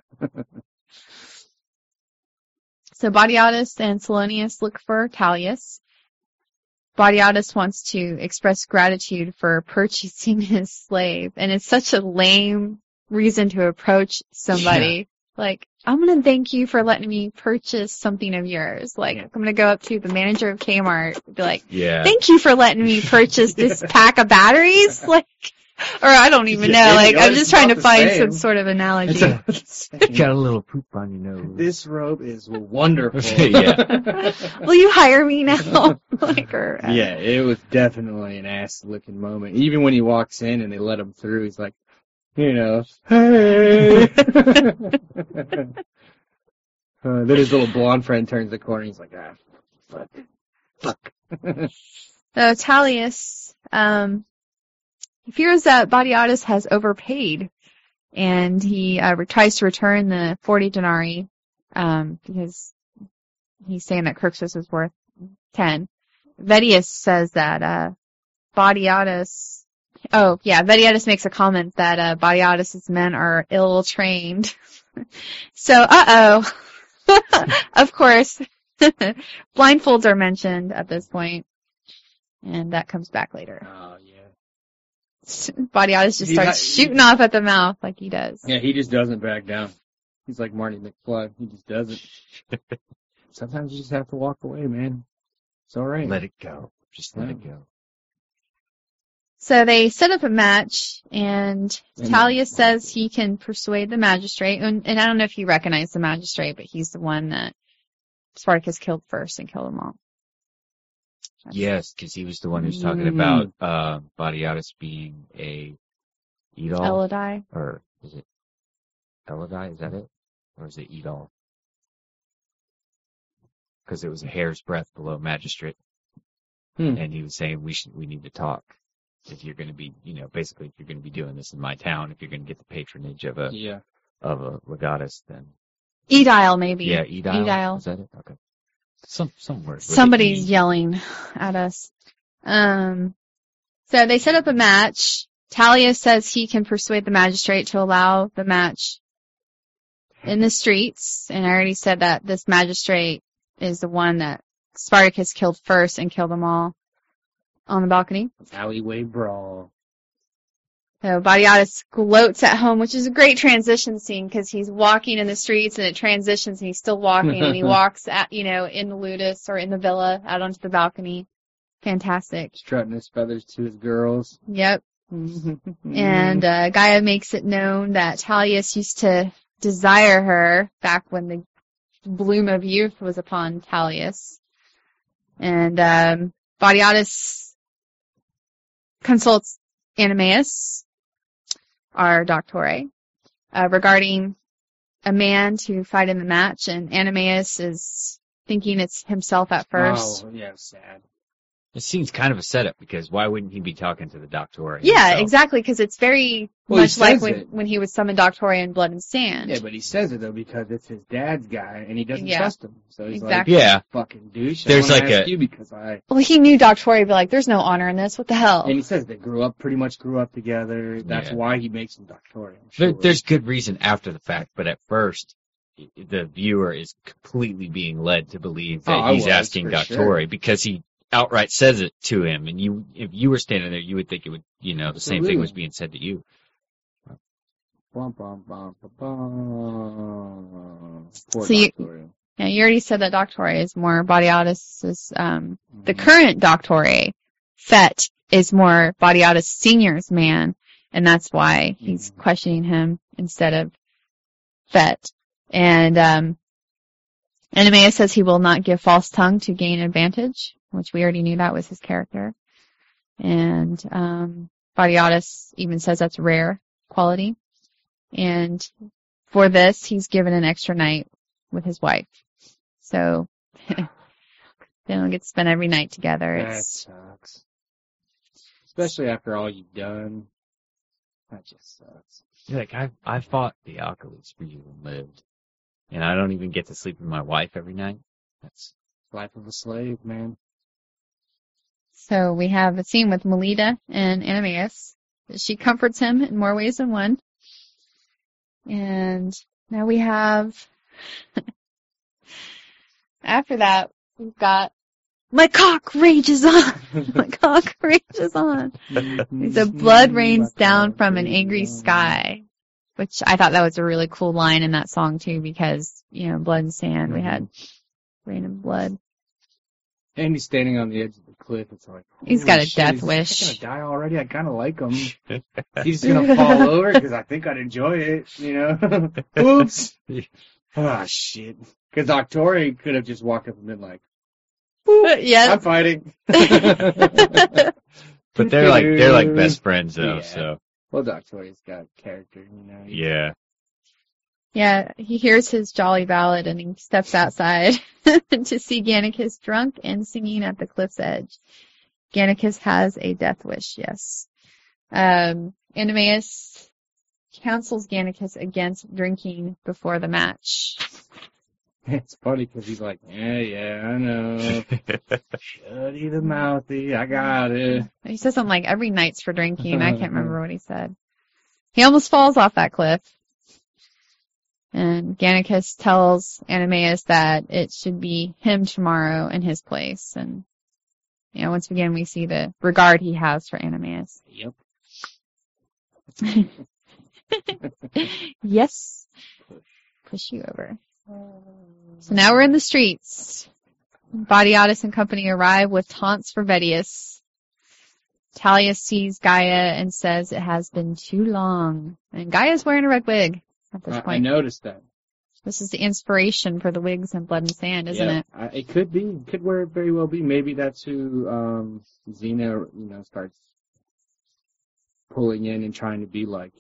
So Batiatus and Salonius look for Tallius. Batiatus wants to express gratitude for purchasing his slave, and it's such a lame reason to approach somebody. Yeah. I'm going to thank you for letting me purchase something of yours. Like, I'm going to go up to the manager of Kmart and be like, thank you for letting me purchase this pack of batteries. Like, or I don't even know. Like, I'm just trying to find some sort of analogy. Got a little poop on your nose. This robe is wonderful. Will you hire me now? Yeah, it was definitely an ass-looking moment. Even when he walks in and they let him through, he's like, you know, hey. Then his little blonde friend turns the corner. He's like, fuck. So Talius, he fears that Batiatus has overpaid, and he tries to return the 40 denarii, because he's saying that Crixus is worth 10. Vedius says that Batiatus makes a comment that Batiatus' men are ill-trained. So, of course, blindfolds are mentioned at this point, and that comes back later. Oh, yeah. Batiatus just starts shooting off at the mouth like he does. Yeah, he just doesn't back down. He's like Marty McFly. He just doesn't. Sometimes you just have to walk away, man. It's alright. Let it go. Just let it go. So they set up a match, and Talius says he can persuade the magistrate. And I don't know if you recognize the magistrate, but he's the one that Spartacus killed first and killed them all. Yes, because he was the one who's talking about Batiatus being a Edol. Elodai. Or is it Elodai? Is that it? Or is it Edol? Because it was a hair's breadth below magistrate. And he was saying we need to talk. If you're going to be, basically if you're going to be doing this in my town, if you're going to get the patronage of a legatus, then Edile, maybe. Yeah, Edile. Is that it? Okay. Some word. Somebody's yelling at us. So they set up a match. Talius says he can persuade the magistrate to allow the match in the streets. And I already said that this magistrate is the one that Spartacus killed first and killed them all on the balcony. Alleyway brawl. So Batiatus gloats at home, which is a great transition scene because he's walking in the streets and it transitions and he's still walking and he walks at, in the ludus or in the villa out onto the balcony. Fantastic. Strutting his feathers to his girls. Yep. And Gaia makes it known that Talius used to desire her back when the bloom of youth was upon Talius. And Batiatus consults Animaeus, our doctore, regarding a man to fight in the match, and Animaeus is thinking it's himself at first. Oh, yeah, sad. It seems kind of a setup, because why wouldn't he be talking to the doctor? Yeah, exactly, because it's very much like when he would summon Doctore in Blood and Sand. Yeah, but he says it, though, because it's his dad's guy, and he doesn't trust him. So he's exactly. like, yeah, fucking douche. There's like you because Well, he knew Doctore would be like, there's no honor in this, what the hell? And he says they pretty much grew up together. That's why he makes him Doctore. Sure. There's good reason after the fact, but at first, the viewer is completely being led to believe that he's asking Doctore, because he outright says it to him, and if you were standing there, you would think it would, the same thing was being said to you. Bum, bum, bum, bum, bum. So you already said that Doctore is more Batiatus's, the current Doctore, Fet, is more Batiatus Senior's man, and that's why he's questioning him instead of Fet. And, Animaeus says he will not give false tongue to gain advantage, which we already knew that was his character. And Batiatus even says that's rare quality. And for this, he's given an extra night with his wife. So they don't get to spend every night together. That sucks. Especially after all you've done. That just sucks. Like, I fought the Alkalids for you and lived. And I don't even get to sleep with my wife every night. That's life of a slave, man. So we have a scene with Melita and Animaeus. She comforts him in more ways than one. And now we have, after that, we've got, my cock rages on. My cock rages on. The blood rains down from an angry sky. which I thought that was a really cool line in that song too, because, blood and sand, we had rain and blood. And he's standing on the edge of the cliff. It's like, he's got a shit, death he's wish. He's gonna die already. I kind of like him. He's just gonna fall over because I think I'd enjoy it. Oops. Oh shit. Because Octori could have just walked up and been like, yes. I'm fighting. But they're like best friends though. Yeah. So. Well, Octori's got character. Yeah. Yeah, he hears his jolly ballad and he steps outside to see Gannicus drunk and singing at the cliff's edge. Gannicus has a death wish, yes. Animaeus counsels Gannicus against drinking before the match. It's funny because he's like, yeah, I know. Shutty the mouthy, I got it. He says something like, every night's for drinking. I can't remember what he said. He almost falls off that cliff. And Gannicus tells Animaeus that it should be him tomorrow in his place. And, once again, we see the regard he has for Animaeus. Yep. Yes. Push you over. So now we're in the streets. Batiatus and company arrive with taunts for Vedius. Talia sees Gaia and says it has been too long. And Gaia's wearing a red wig. At this point. I noticed that. This is the inspiration for the wigs in Blood and Sand, isn't it? It could be. It could very well be. Maybe that's who Xena, starts pulling in and trying to be like,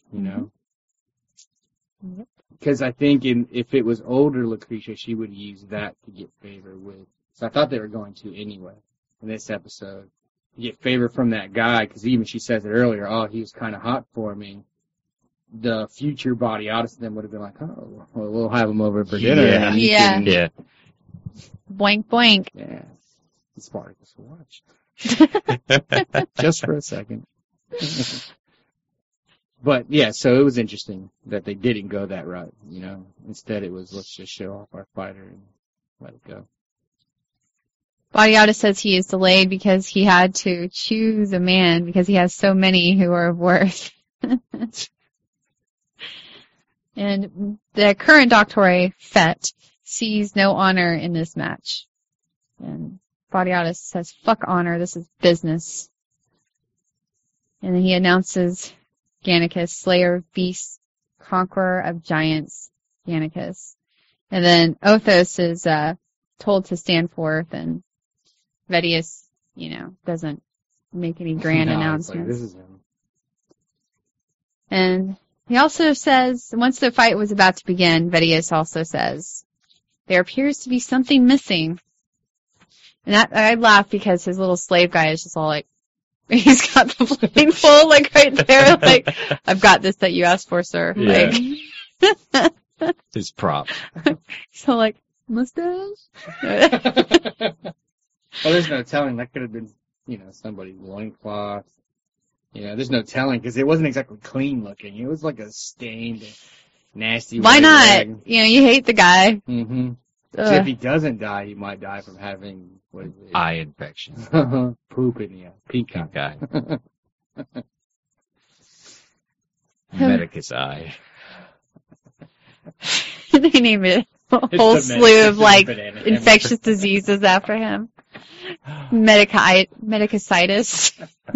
Yep. Because I think if it was older Lucretia, she would use that to get favor with. So I thought they were going to anyway in this episode. To get favor from that guy, because even she says it earlier, he was kind of hot for me. The future Batiatus then would have been like, well, we'll have him over for dinner. Yeah. Yeah. Boink, boink. Yeah. Spartacus watch. Just for a second. But, yeah, so it was interesting that they didn't go that route, Instead it was, let's just show off our fighter and let it go. Batiatus says he is delayed because he had to choose a man because he has so many who are of worth. And the current Doctore, Fett, sees no honor in this match. And Batiatus says, fuck honor, this is business. And then he announces Gannicus, slayer of beasts, conqueror of giants, Gannicus. And then Othos is told to stand forth, and Vedius, doesn't make any grand announcements. This is him. And he also says, once the fight was about to begin, Vedius also says, there appears to be something missing. And I laugh because his little slave guy is just all like, he's got the blindfold like right there, like, I've got this that you asked for, sir. Yeah. Like, his prop. So like, mustache? Well, there's no telling. That could have been, somebody's loincloth. There's no telling because it wasn't exactly clean looking. It was like a stained, nasty. Why not? Rag. You hate the guy. Mm-hmm. So if he doesn't die, he might die from having what is it? Eye infection. Poop in the eye. Pink eye. Medicus eye. They named it a whole slew of infectious diseases after him. Medicicitis.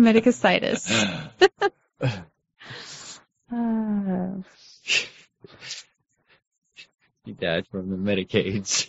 He died from the Medicaid.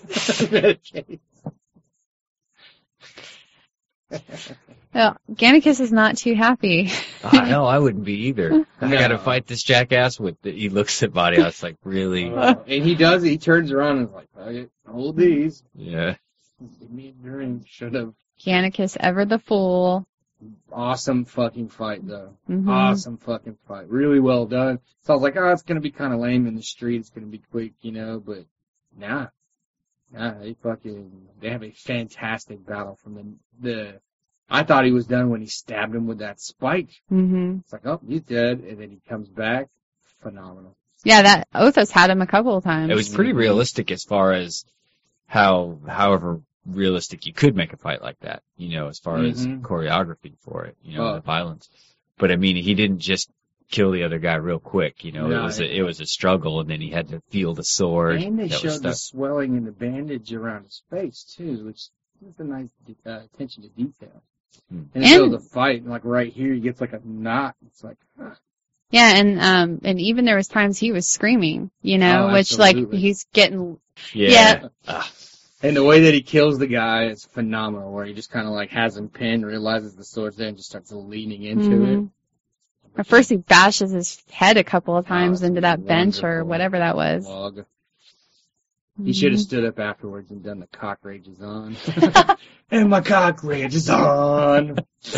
Well, Gannicus is not too happy. No, I wouldn't be either. I gotta fight this jackass with it. He looks at Batiatus like, really? And he does. He turns around and is like, hold these. Yeah. Give me a drink. Should have. Gannicus, ever the fool. Awesome fucking fight, though. Mm-hmm. Awesome fucking fight. Really well done. So I was like, it's gonna be kind of lame in the street. It's gonna be quick, but nah, they have a fantastic battle from the I thought he was done when he stabbed him with that spike. Mm-hmm. It's like, he's dead, and then he comes back. Phenomenal. Yeah, that Othos had him a couple of times. It was pretty realistic as far as however realistic you could make a fight like that, as far as choreography for it, the violence. But I mean, he didn't just kill the other guy real quick. You know, it was a struggle, and then he had to feel the sword. And they showed the swelling and the bandage around his face too, which is a nice attention to detail. And so the fight, like right here, he gets like a knot. It's like, yeah, and even there was times he was screaming, you know, which like he's getting, yeah. And the way that he kills the guy is phenomenal, where he just kind of like has him pinned, realizes the sword's there, and just starts leaning into it. At first he bashes his head a couple of times into that bench or whatever that was. Log. He should have stood up afterwards and done the cock rages on. And my cock rages on.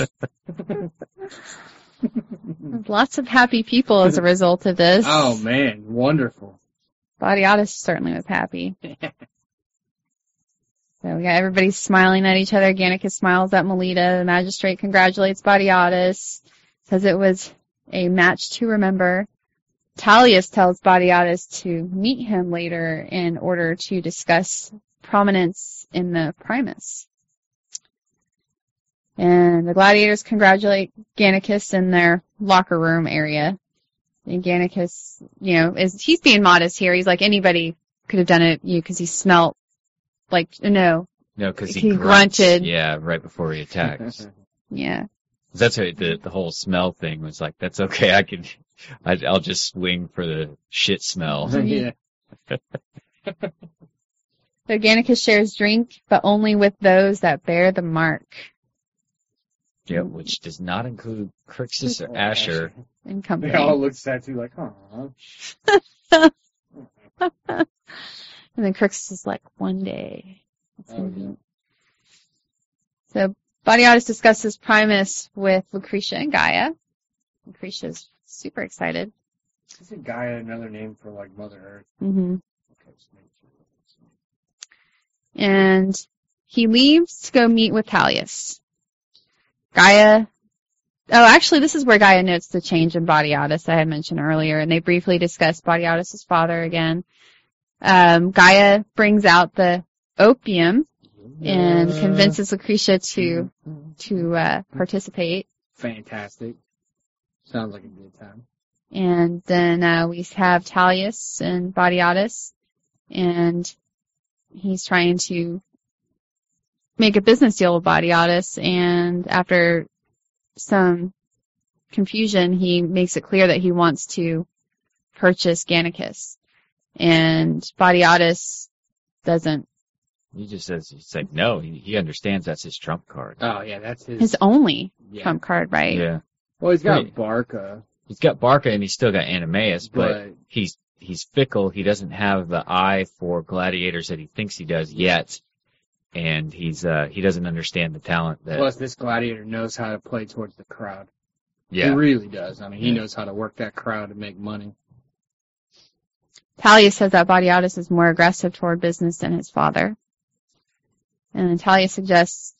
Lots of happy people as a result of this. Oh man, wonderful. Badiatus certainly was happy. So we got everybody smiling at each other. Gannicus smiles at Melita. The magistrate congratulates Badiatus, says it was a match to remember. Tullius tells Badiatus to meet him later in order to discuss prominence in the Primus. And the gladiators congratulate Gannicus in their locker room area. And Gannicus, you know, he's being modest here. He's like, anybody could have done it, because he smelt like, no, because he grunted. Yeah, right before he attacks. Yeah. That's what the whole smell thing was like. That's okay. I'll just swing for the shit smell. Yeah. So Gannicus shares drink, but only with those that bear the mark. Yeah, which does not include Crixus or Asher. And company. They all look sad too, like, oh. And then Crixus is like, one day. So Badiatus discusses Primus with Lucretia and Gaia. Lucretia's super excited. Isn't Gaia another name for, like, Mother Earth? Mm-hmm. And he leaves to go meet with Tullius. Gaia, actually this is where Gaia notes the change in Badiatus I had mentioned earlier, and they briefly discuss Badiatus' father again. Gaia brings out the opium and convinces Lucretia to participate. Fantastic. Sounds like a good time. And then we have Tullius and Badiatus, and he's trying to make a business deal with Badiatus, and after some confusion, he makes it clear that he wants to purchase Gannicus. And Badiatus doesn't. He just says, it's like, no, he understands that's his trump card. Oh, yeah, that's his only trump card, right? Yeah. Well, he's got Barca. He's got Barca and he's still got Animaeus, but he's fickle. He doesn't have the eye for gladiators that he thinks he does yet. And he doesn't understand the talent that. Plus, this gladiator knows how to play towards the crowd. Yeah. He really does. I mean, he knows how to work that crowd and make money. Tullius says that Badiatus is more aggressive toward business than his father. And Tullius suggests.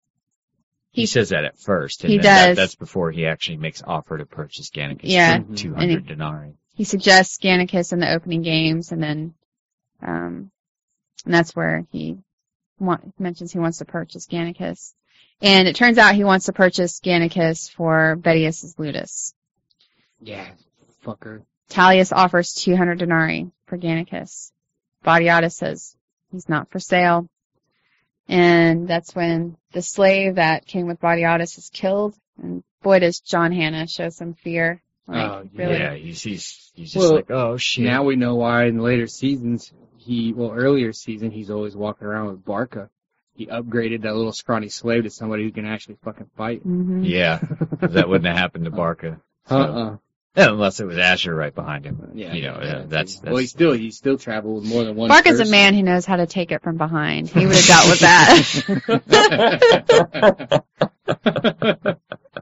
He says that at first. And he does. That's before he actually makes offer to purchase Gannicus for 200 denarii. He suggests Gannicus in the opening games, and then, and that's where he mentions he wants to purchase Gannicus. And it turns out he wants to purchase Gannicus for Bedius' Ludus. Yeah, fucker. Tullius offers 200 denarii for Gannicus. Badiatus says he's not for sale. And that's when the slave that came with Badiatus is killed. And boy, does John Hannah show some fear. Like, really? Yeah, he's just like, oh shit. Now we know why in later seasons, earlier season, he's always walking around with Barca. He upgraded that little scrawny slave to somebody who can actually fucking fight. Mm-hmm. Yeah, that wouldn't have happened to Barca. So. Unless it was Asher right behind him. Yeah, that's. Well, he still traveled with more than one. Barca's a man who knows how to take it from behind. He would have dealt with that.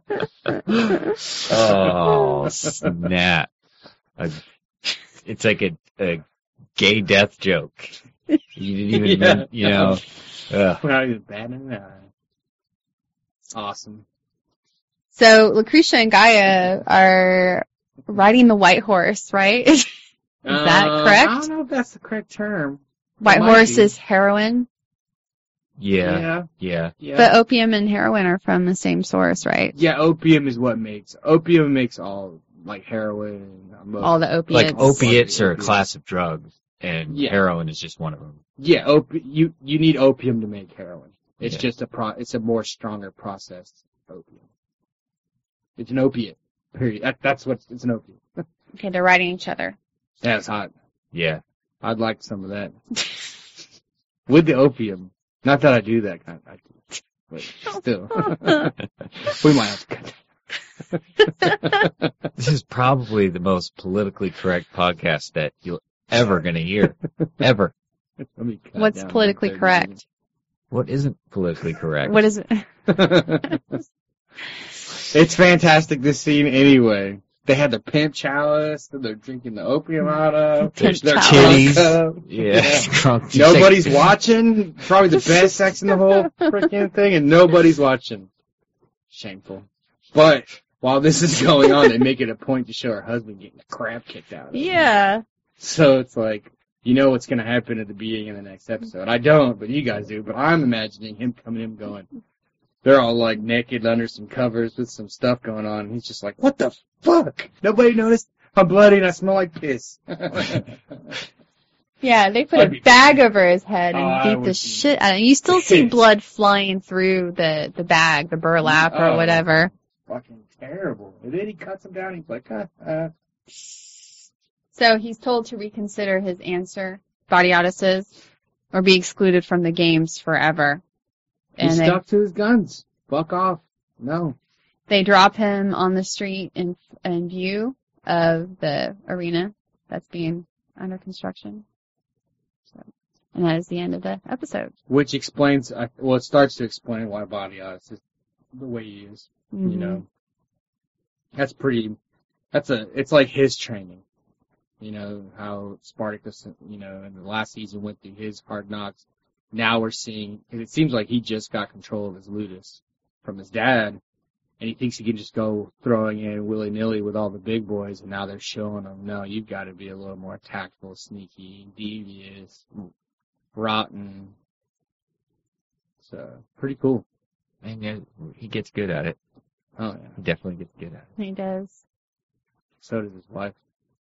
Oh snap! It's like a gay death joke. You didn't even, Not even batting an eye. Awesome. So Lucretia and Gaia are riding the white horse, right? Is that correct? I don't know if that's the correct term. White horse is heroin. Yeah. But opium and heroin are from the same source, right? Yeah, opium makes all like heroin, all the opiates. Like opiates are a class of drugs, and heroin is just one of them. Yeah, you need opium to make heroin. It's just it's a more stronger processed opium. It's an opiate. Period. That's what it's an opiate. Okay, they're riding each other. That's hot. Yeah. I'd like some of that. With the opium. Not that I do that kind of thing. But still. We might have to cut that. This is probably the most politically correct podcast that you're ever going to hear. Ever. What's politically correct? What isn't politically correct? What is it? It's fantastic, this scene, anyway. They had the pimp chalice that they're drinking the opium out of. Pimp They're chalice. Yeah. Drunk. Nobody's watching. Probably the best sex in the whole freaking thing, and nobody's watching. Shameful. But while this is going on, they make it a point to show her husband getting the crap kicked out of him. Yeah. So it's like, you know what's going to happen at the beginning of the next episode. I don't, but you guys do. But I'm imagining him coming in going, they're all like naked under some covers with some stuff going on. And he's just like, what the fuck? Nobody noticed? I'm bloody and I smell like piss. Yeah, they put a bag over his head and beat the shit out of him. You still see blood flying through the bag, the burlap or whatever. Fucking terrible. And then he cuts him down. He's like, So he's told to reconsider his answer, Badiata says, or be excluded from the games forever. And he stuck to his guns. Fuck off. No. They drop him on the street in view of the arena that's being under construction. So, and that is the end of the episode. Which explains, it starts to explain why Badiata is the way he is. Mm-hmm. You know, it's like his training. You know, how Spartacus, you know, in the last season went through his hard knocks. Now we're seeing, it seems like he just got control of his ludus from his dad, and he thinks he can just go throwing in willy-nilly with all the big boys, and now they're showing him, no, you've got to be a little more tactful, sneaky, devious, rotten. So, pretty cool. And yeah, he gets good at it. Oh, yeah. He definitely gets good at it. He does. So does his wife.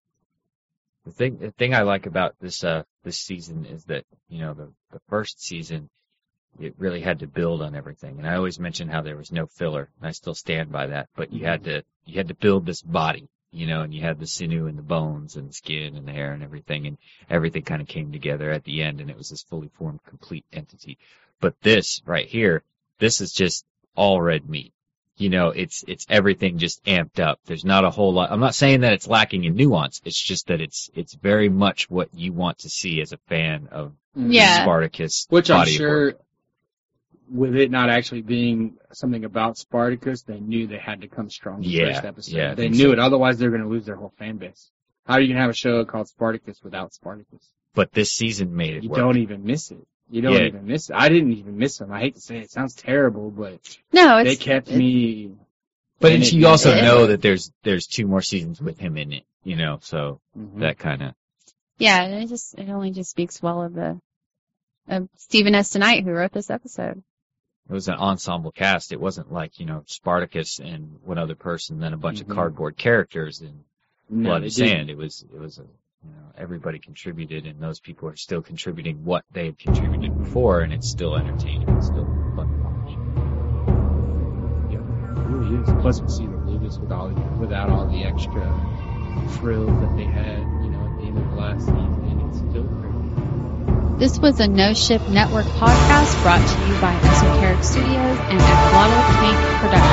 The thing I like about this season is that, you know, the first season, it really had to build on everything. And I always mention how there was no filler, and I still stand by that. But you had to build this body, you know, and you had the sinew and the bones and the skin and the hair and everything kind of came together at the end, and it was this fully formed, complete entity. But this right here, this is just all red meat. You know, it's everything just amped up. There's not a whole lot. I'm not saying that it's lacking in nuance. It's just that it's very much what you want to see as a fan of Spartacus. Which I'm sure, with it not actually being something about Spartacus, they knew they had to come strong in the first episode. Yeah, they knew it. Otherwise, they're going to lose their whole fan base. How are you going to have a show called Spartacus without Spartacus? But this season made it work. You don't even miss it. You don't even miss it. I didn't even miss him. I hate to say it. It sounds terrible, but they kept me. But you also know that there's 2 more seasons with him in it, you know, so that kind of. Yeah, it only just speaks well of Stephen S. DeKnight, who wrote this episode. It was an ensemble cast. It wasn't like, you know, Spartacus and one other person, then a bunch of cardboard characters and blood and sand. It was you know, everybody contributed, and those people are still contributing what they had contributed before, and it's still entertaining. It's still fun to watch. Yeah, it really is. Plus, we see the ludus without all the extra frills that they had, you know, at the end of the last season, and it's still great. This was a No Ship Network podcast brought to you by Esoteric Studios and Aquatl Tank Productions.